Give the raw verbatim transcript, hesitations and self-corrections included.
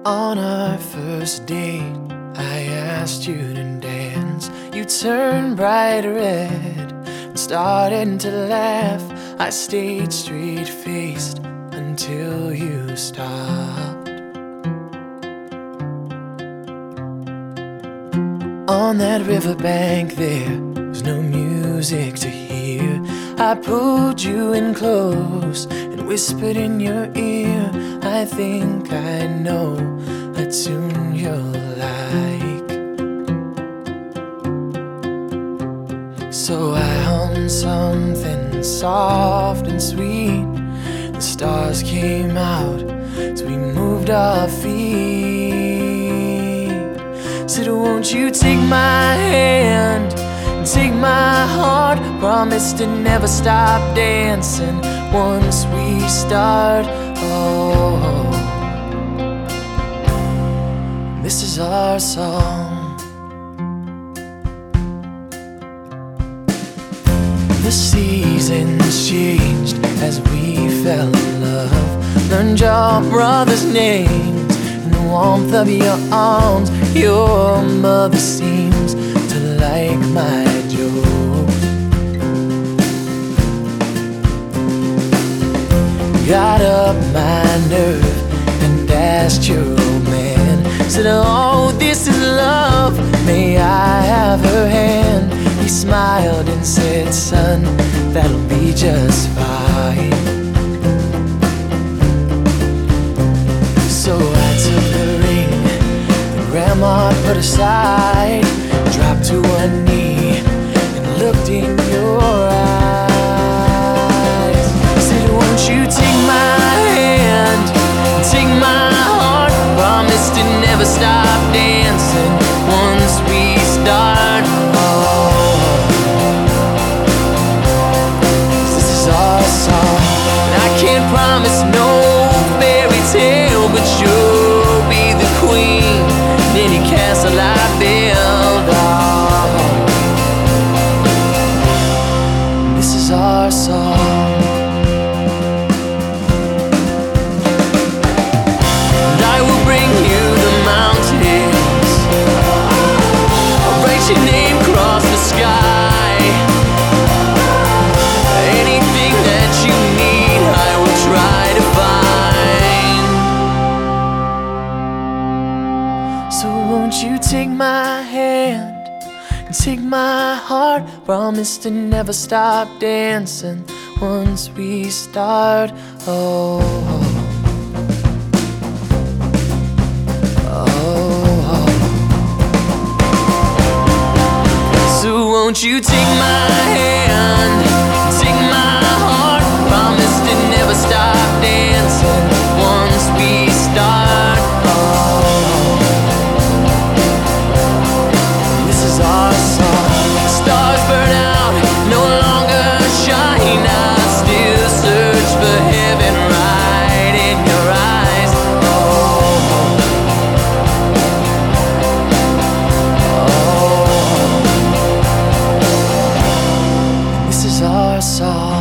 On our first date, I asked you to dance. You turned bright red and started to laugh. I stayed straight-faced until you stopped. On that riverbank there was no music to hear. I pulled you in close and whispered in your ear, I think I know a tune you'll like. So I hummed something soft and sweet. The stars came out as we moved our feet. Said, won't you take my hand and take my heart? Promise to never stop dancing once we start. Oh, this is our song. The seasons changed as we fell in love. Learned your brother's names and the warmth of your arms. Your mother seems to like my jokes. Got up my nerve and asked your old man. Said, oh, this is love, may I have her hand? He smiled and said, son, that'll be just fine. So I took the ring that Grandma put aside, dropped to one knee and looked in your eyes. Said, won't you take my hand, take my heart? Promise to never stop dancing once we start. Oh, this is our song. And I can't promise no fairy tale, but you'll be the queen in any castle I build. Oh, this is our song. Your name across the sky. Anything that you need, I will try to find. So won't you take my hand and take my heart? Promise to never stop dancing once we start. Oh, won't you take my hand, take my heart? Promise to never stop dancing once we start. Oh, this is our song. Stars burn out, no longer shine. I still search for heaven right in your eyes. Oh, this is our song.